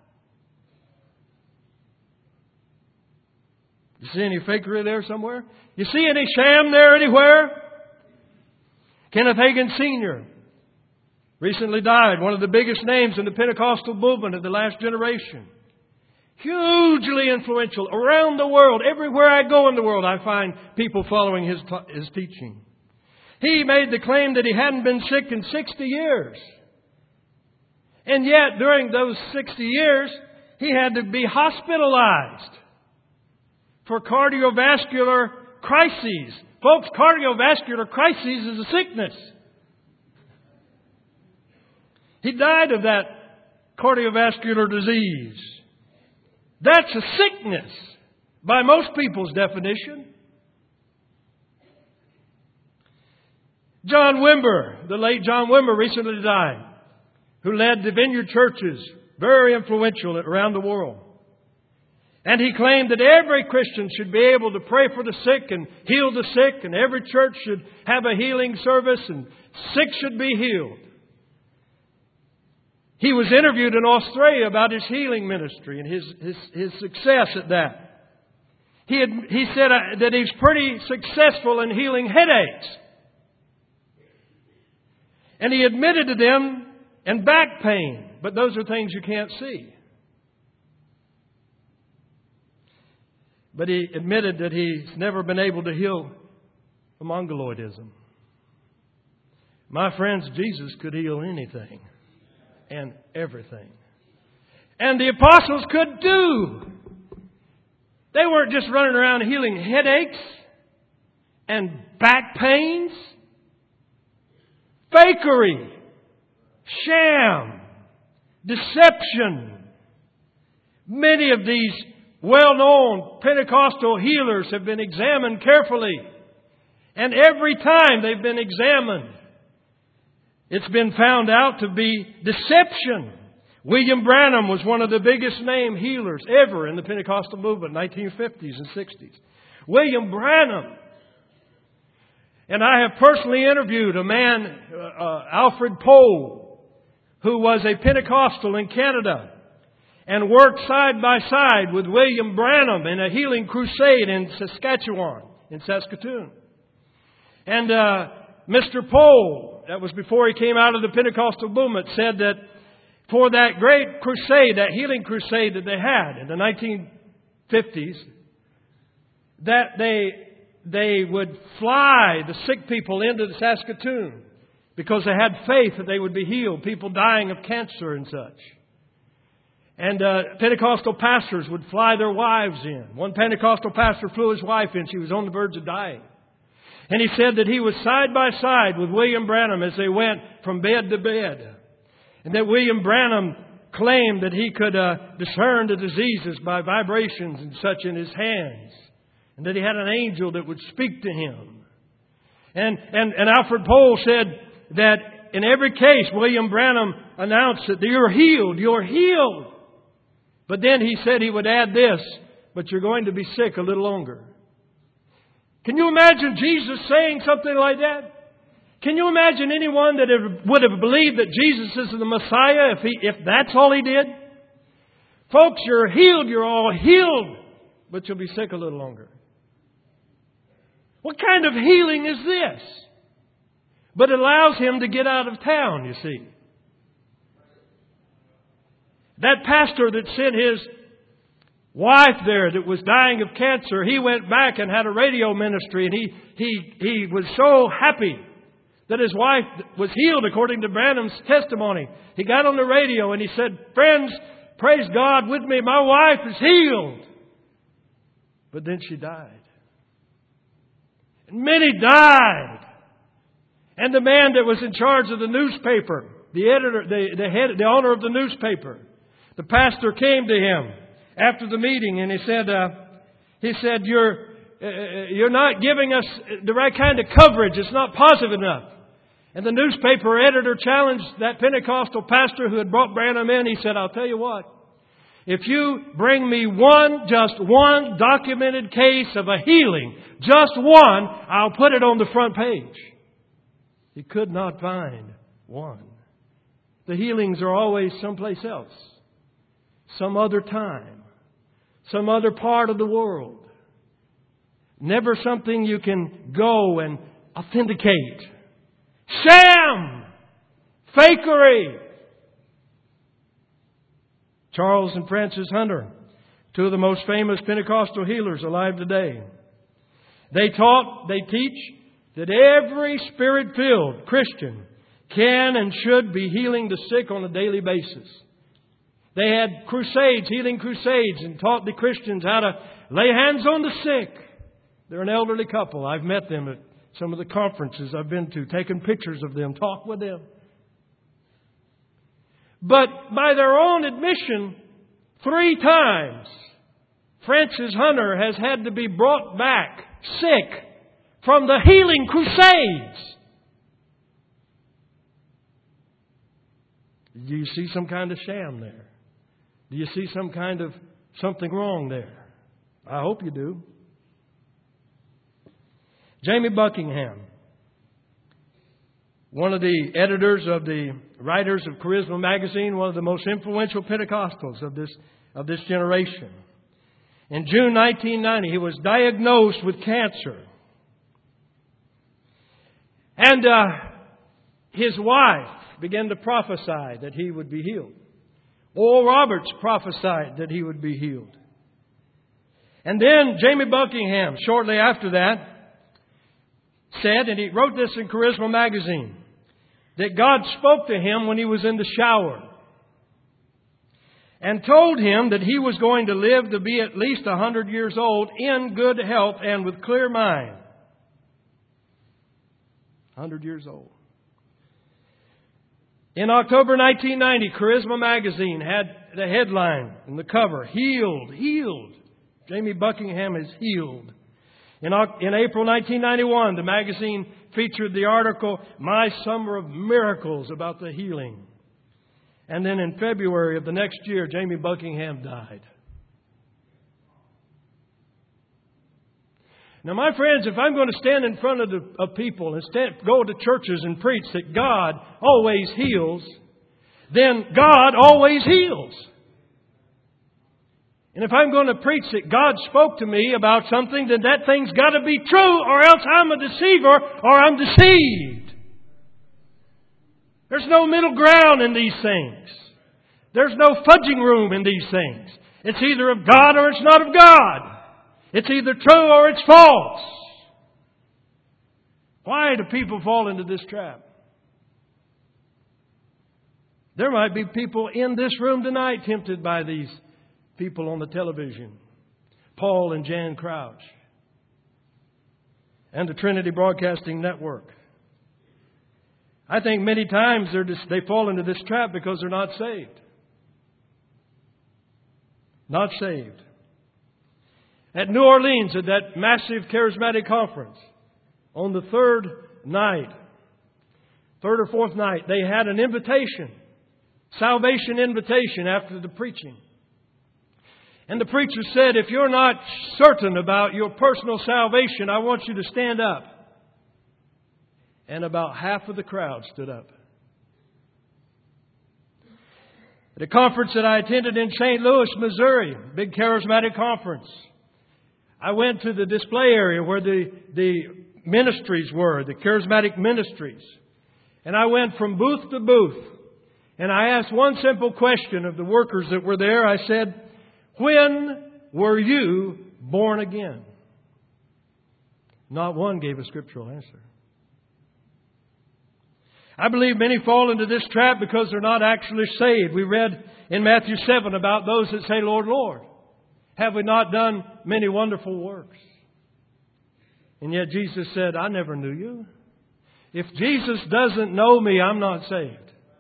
You see any fakery there somewhere? You see any sham there anywhere? Kenneth Hagin Sr. recently died, one of the biggest names in the Pentecostal movement of the last generation. Hugely influential around the world. Everywhere I go in the world, I find people following his teaching. He made the claim that he hadn't been sick in 60 years. And yet, during those 60 years, he had to be hospitalized for cardiovascular crises. Folks, cardiovascular crises is a sickness. He died of that cardiovascular disease. That's a sickness by most people's definition. John Wimber, the late John Wimber, recently died, who led the Vineyard churches, very influential around the world. And he claimed that every Christian should be able to pray for the sick and heal the sick, and every church should have a healing service and sick should be healed. He was interviewed in Australia about his healing ministry and his success at that. He said that he's pretty successful in healing headaches. And he admitted to them and back pain. But those are things you can't see. But he admitted that he's never been able to heal mongoloidism. My friends, Jesus could heal anything and everything. And the apostles could too. They weren't just running around healing headaches and back pains. Fakery, sham, deception. Many of these well-known Pentecostal healers have been examined carefully. And every time they've been examined, it's been found out to be deception. William Branham was one of the biggest name healers ever in the Pentecostal movement, 1950s and 60s. William Branham. And I have personally interviewed a man, Alfred Pohl, who was a Pentecostal in Canada and worked side by side with William Branham in a healing crusade in Saskatoon. And Mr. Pohl, that was before he came out of the Pentecostal movement, said that for that great crusade, that healing crusade that they had in the 1950s, that they would fly the sick people into the Saskatoon because they had faith that they would be healed, people dying of cancer and such. And Pentecostal pastors would fly their wives in. One Pentecostal pastor flew his wife in. She was on the verge of dying. And he said that he was side by side with William Branham as they went from bed to bed. And that William Branham claimed that he could discern the diseases by vibrations and such in his hands. And that he had an angel that would speak to him. And Alfred Pohl said that in every case, William Branham announced that you're healed, you're healed. But then he said he would add this, but you're going to be sick a little longer. Can you imagine Jesus saying something like that? Can you imagine anyone that would have believed that Jesus is the Messiah if that's all He did? Folks, you're healed, you're all healed, but you'll be sick a little longer. What kind of healing is this? But it allows him to get out of town, you see. That pastor that sent his wife there that was dying of cancer, he went back and had a radio ministry, and he was so happy that his wife was healed according to Branham's testimony. He got on the radio and he said, "Friends, praise God with me, my wife is healed." But then she died. And many died. And the man that was in charge of the newspaper, the editor, the owner of the newspaper, the pastor came to him after the meeting and he said, you're not giving us the right kind of coverage. It's not positive enough. And the newspaper editor challenged that Pentecostal pastor who had brought Branham in. He said, I'll tell you what. If you bring me just one documented case of a healing, just one, I'll put it on the front page. He could not find one. The healings are always someplace else. Some other time. Some other part of the world. Never something you can go and authenticate. Sham! Fakery! Charles and Francis Hunter, two of the most famous Pentecostal healers alive today. They teach that every Spirit-filled Christian can and should be healing the sick on a daily basis. They had crusades, healing crusades, and taught the Christians how to lay hands on the sick. They're an elderly couple. I've met them at some of the conferences I've been to, taken pictures of them, talked with them. But by their own admission, 3 times, Francis Hunter has had to be brought back sick from the healing crusades. Do you see some kind of sham there? Do you see some kind of something wrong there? I hope you do. Jamie Buckingham, one of the editors of the Writers of Charisma magazine, one of the most influential Pentecostals of this generation. In June 1990, he was diagnosed with cancer. And his wife began to prophesy that he would be healed. Oral Roberts prophesied that he would be healed. And then Jamie Buckingham, shortly after that, said, and he wrote this in Charisma magazine, that God spoke to him when he was in the shower and told him that he was going to live to be at least 100 years old in good health and with clear mind. 100 years old. In October 1990, Charisma magazine had the headline and the cover, Healed, Healed. Jamie Buckingham is healed. In April 1991, the magazine featured the article, My Summer of Miracles, about the healing. And then in February of the next year, Jamie Buckingham died. Now, my friends, if I'm going to stand in front of people and go to churches and preach that God always heals, then God always heals. And if I'm going to preach that God spoke to me about something, then that thing's got to be true, or else I'm a deceiver or I'm deceived. There's no middle ground in these things. There's no fudging room in these things. It's either of God or it's not of God. It's either true or it's false. Why do people fall into this trap? There might be people in this room tonight tempted by these people on the television. Paul and Jan Crouch. And the Trinity Broadcasting Network. I think many times they fall into this trap because they're not saved. Not saved. At New Orleans, at that massive charismatic conference, on the third or fourth night, they had an invitation, salvation invitation after the preaching. And the preacher said, if you're not certain about your personal salvation, I want you to stand up. And about half of the crowd stood up. At a conference that I attended in St. Louis, Missouri, big charismatic conference, I went to the display area where the ministries were, the charismatic ministries. And I went from booth to booth. And I asked one simple question of the workers that were there. I said, when were you born again? Not one gave a scriptural answer. I believe many fall into this trap because they're not actually saved. We read in Matthew 7 about those that say, Lord, Lord. Have we not done many wonderful works? And yet Jesus said, I never knew you. If Jesus doesn't know me, I'm not saved.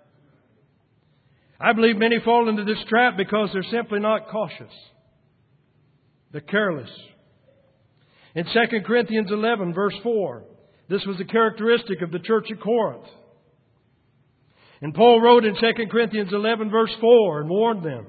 I believe many fall into this trap because they're simply not cautious. They're careless. In 2 Corinthians 11, verse 4, this was a characteristic of the church at Corinth. And Paul wrote in 2 Corinthians 11, verse 4, and warned them.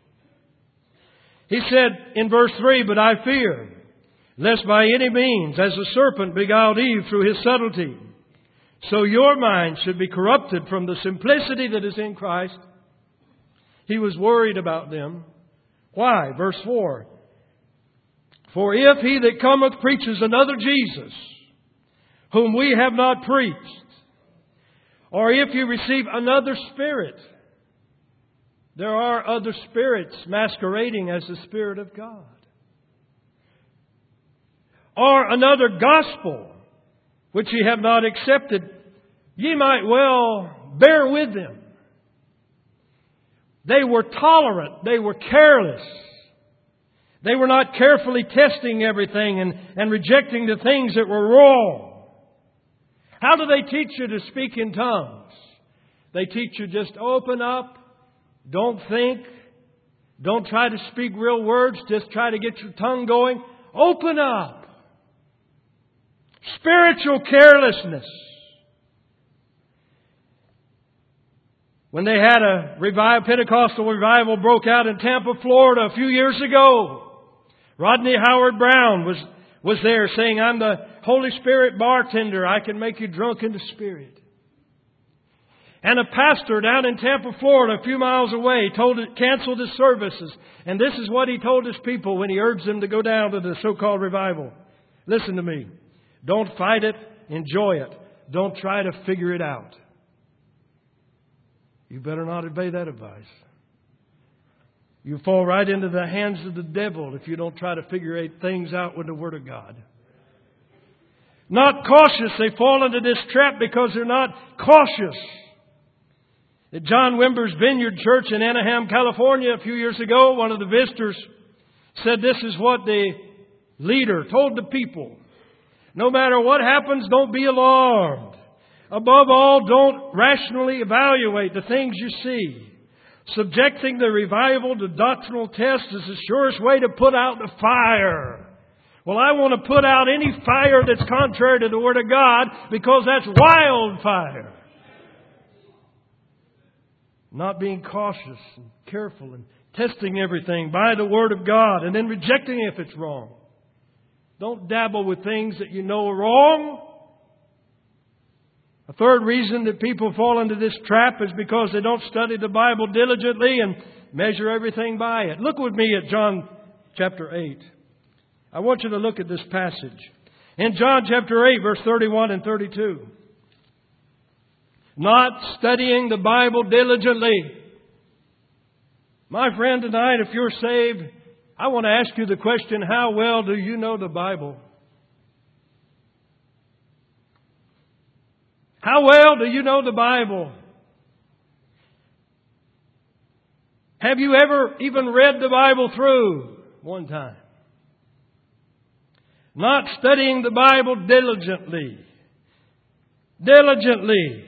He said in verse 3, but I fear, lest by any means, as the serpent beguiled Eve through his subtlety, so your mind should be corrupted from the simplicity that is in Christ. He was worried about them. Why? Verse 4. For if he that cometh preaches another Jesus, whom we have not preached, or if you receive another spirit, there are other spirits masquerading as the Spirit of God, or another gospel, which ye have not accepted, ye might well bear with them. They were tolerant. They were careless. They were not carefully testing everything and rejecting the things that were wrong. How do they teach you to speak in tongues? They teach you just open up, don't think, don't try to speak real words, just try to get your tongue going. Open up. Spiritual carelessness. When they had a Pentecostal revival broke out in Tampa, Florida a few years ago, Rodney Howard Brown was there saying, I'm the Holy Spirit bartender. I can make you drunk in the Spirit. And a pastor down in Tampa, Florida, a few miles away, canceled his services. And this is what he told his people when he urged them to go down to the so-called revival. Listen to me. Don't fight it. Enjoy it. Don't try to figure it out. You better not obey that advice. You fall right into the hands of the devil if you don't try to figure things out with the Word of God. Not cautious. They fall into this trap because they're not cautious. At John Wimber's Vineyard Church in Anaheim, California, a few years ago, one of the visitors said this is what the leader told the people. No matter what happens, don't be alarmed. Above all, don't rationally evaluate the things you see. Subjecting the revival to doctrinal tests is the surest way to put out the fire. Well, I want to put out any fire that's contrary to the Word of God because that's wildfire. Not being cautious and careful and testing everything by the Word of God and then rejecting it if it's wrong. Don't dabble with things that you know are wrong. A third reason that people fall into this trap is because they don't study the Bible diligently and measure everything by it. Look with me at John chapter 8. I want you to look at this passage. In John chapter 8, verse 31 and 32. Not studying the Bible diligently. My friend, tonight, if you're saved, I want to ask you the question, how well do you know the Bible? How well do you know the Bible? Have you ever even read the Bible through one time? Not studying the Bible diligently. Diligently.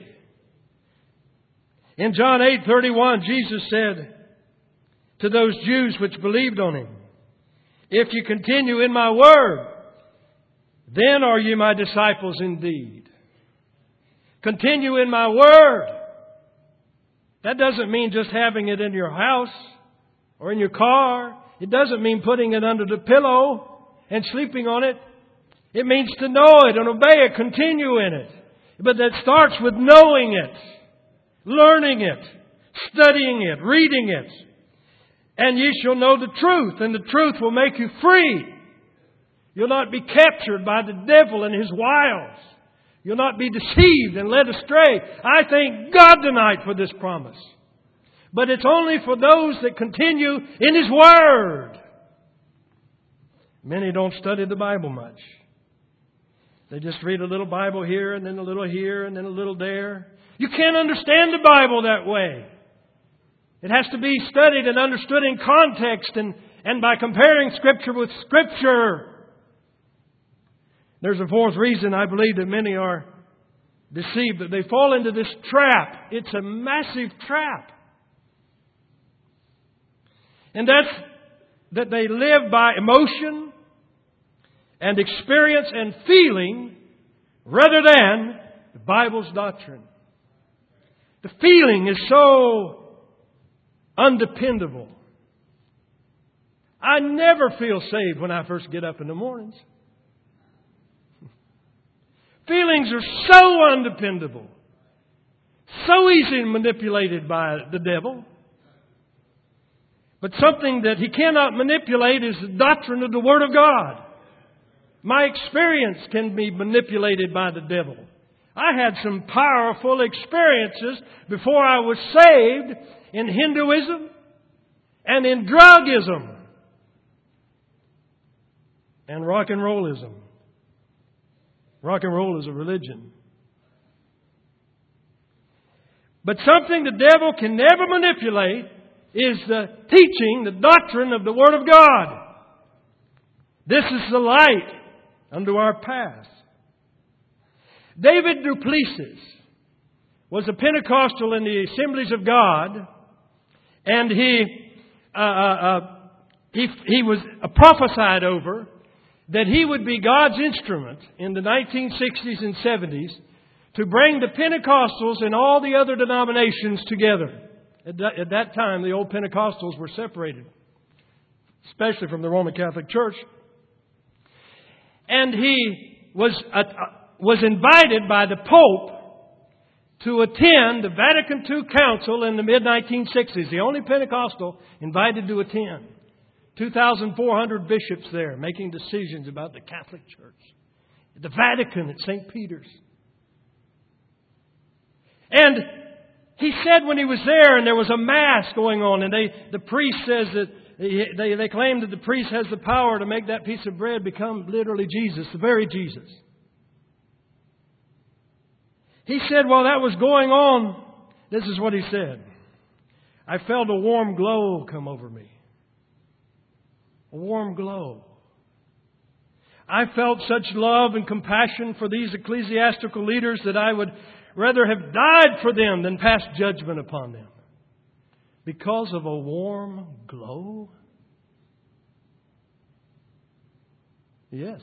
In John 8:31, Jesus said to those Jews which believed on Him, if you continue in my word, then are you my disciples indeed. Continue in my word. That doesn't mean just having it in your house or in your car. It doesn't mean putting it under the pillow and sleeping on it. It means to know it and obey it, continue in it. But that starts with knowing it, learning it, studying it, reading it. And ye shall know the truth, and the truth will make you free. You'll not be captured by the devil and his wiles. You'll not be deceived and led astray. I thank God tonight for this promise. But it's only for those that continue in His Word. Many don't study the Bible much. They just read a little Bible here and then a little here and then a little there. You can't understand the Bible that way. It has to be studied and understood in context and and by comparing Scripture with Scripture. There's a fourth reason I believe that many are deceived, that they fall into this trap. It's a massive trap. And that's that they live by emotion and experience and feeling rather than the Bible's doctrine. The feeling is so undependable. I never feel saved when I first get up in the mornings. Feelings are so undependable, so easily manipulated by the devil. But something that he cannot manipulate is the doctrine of the Word of God. My experience can be manipulated by the devil. I had some powerful experiences before I was saved in Hinduism and in drugism and rock and rollism. Rock and roll is a religion. But something the devil can never manipulate is the teaching, the doctrine of the Word of God. This is the light unto our path. David Duplessis was a Pentecostal in the Assemblies of God, and he was prophesied over that he would be God's instrument in the 1960s and 70s to bring the Pentecostals and all the other denominations together. At that time, the old Pentecostals were separated, especially from the Roman Catholic Church. And he was invited by the Pope to attend the Vatican II Council in the mid-1960s. The only Pentecostal invited to attend. 2,400 bishops there making decisions about the Catholic Church. The Vatican at St. Peter's. And he said when he was there and there was a Mass going on and the priest says that they claim that the priest has the power to make that piece of bread become literally Jesus, the very Jesus. He said while that was going on, this is what he said. I felt a warm glow come over me. A warm glow. I felt such love and compassion for these ecclesiastical leaders that I would rather have died for them than pass judgment upon them. Because of a warm glow? Yes.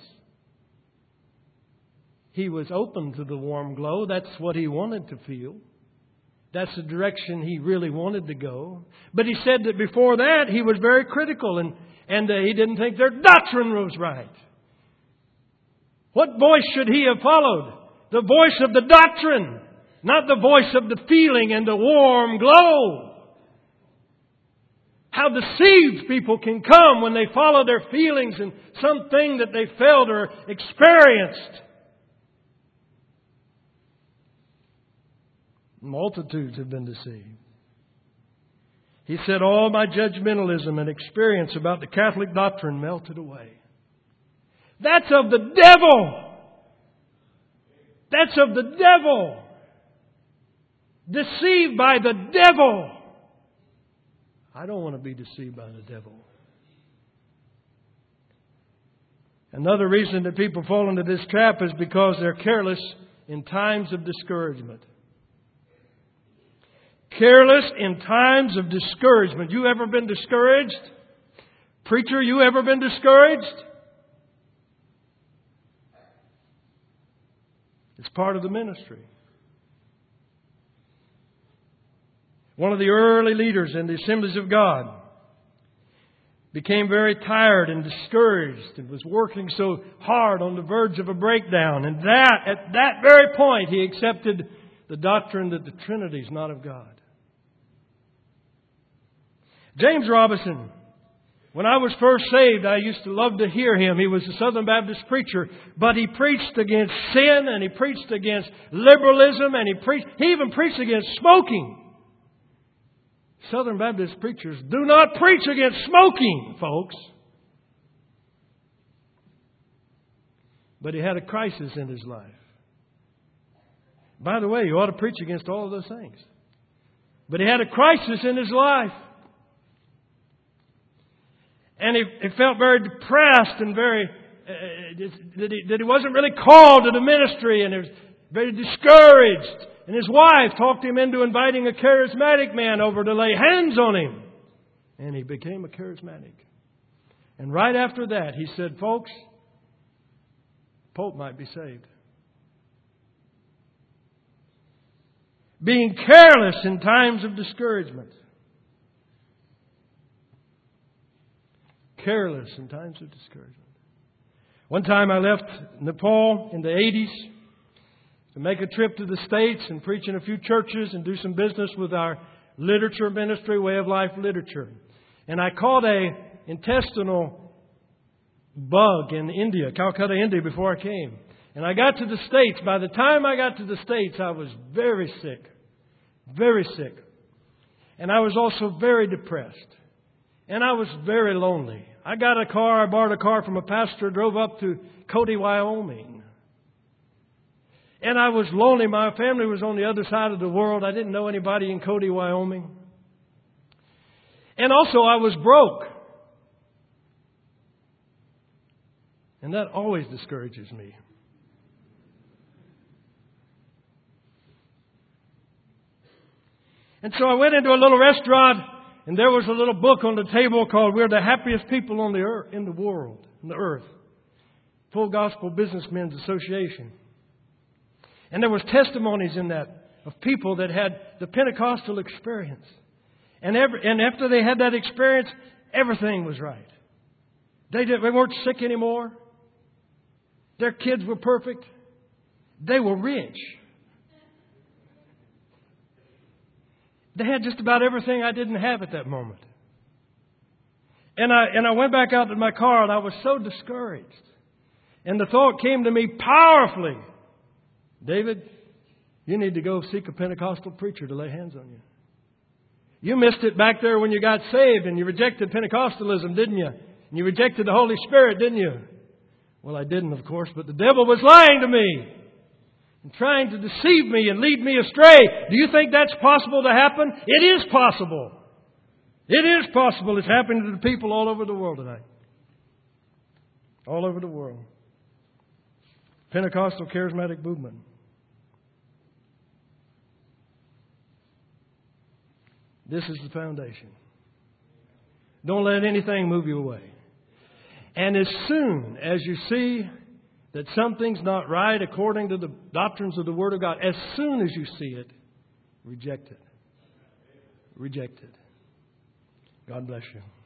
He was open to the warm glow. That's what he wanted to feel. That's the direction he really wanted to go. But he said that before that he was very critical and he didn't think their doctrine was right. What voice should he have followed? The voice of the doctrine, not the voice of the feeling and the warm glow. How deceived people can come when they follow their feelings and something that they felt or experienced. Multitudes have been deceived. He said, all my judgmentalism and experience about the Catholic doctrine melted away. That's of the devil. That's of the devil. Deceived by the devil. I don't want to be deceived by the devil. Another reason that people fall into this trap is because they're careless in times of discouragement. Careless in times of discouragement. You ever been discouraged? Preacher, you ever been discouraged? It's part of the ministry. One of the early leaders in the Assemblies of God became very tired and discouraged and was working so hard on the verge of a breakdown. And at that very point, he accepted the doctrine that the Trinity is not of God. James Robison, when I was first saved, I used to love to hear him. He was a Southern Baptist preacher, but he preached against sin and he preached against liberalism and he even preached against smoking. Southern Baptist preachers do not preach against smoking, folks. But he had a crisis in his life. By the way, you ought to preach against all of those things. But he had a crisis in his life. And he felt very depressed and very that he wasn't really called to the ministry, and he was very discouraged. And his wife talked him into inviting a charismatic man over to lay hands on him. And he became a charismatic. And right after that, he said, folks, Pope might be saved. Being careless in times of discouragement. Careless in times of discouragement. One time I left Nepal in the 80s to make a trip to the States and preach in a few churches and do some business with our literature ministry, Way of Life Literature. And I caught a intestinal bug in India, Calcutta, India, before I came. And I got to the States. By the time I got to the States, I was very sick. Very sick. And I was also very depressed. And I was very lonely. I borrowed a car from a pastor, drove up to Cody, Wyoming. And I was lonely. My family was on the other side of the world. I didn't know anybody in Cody, Wyoming. And also I was broke. And that always discourages me. And so I went into a little restaurant, and there was a little book on the table called "We're the Happiest People on the Earth, in the World, on the Earth." Full Gospel Businessmen's Association. And there was testimonies in that of people that had the Pentecostal experience. And after they had that experience, everything was right. They weren't sick anymore. Their kids were perfect. They were rich. They had just about everything I didn't have at that moment. And I went back out to my car, and I was so discouraged. And the thought came to me powerfully, David, you need to go seek a Pentecostal preacher to lay hands on you. You missed it back there when you got saved, and you rejected Pentecostalism, didn't you? And you rejected the Holy Spirit, didn't you? Well, I didn't, of course, but the devil was lying to me and trying to deceive me and lead me astray. Do you think that's possible to happen? It is possible. It is possible. It's happening to the people all over the world tonight. All over the world. Pentecostal charismatic movement. This is the foundation. Don't let anything move you away. And as soon as you see that something's not right according to the doctrines of the Word of God, as soon as you see it, reject it. Reject it. God bless you.